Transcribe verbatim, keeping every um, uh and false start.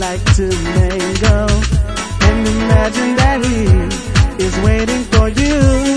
like to mingle, and imagine that he is waiting for you.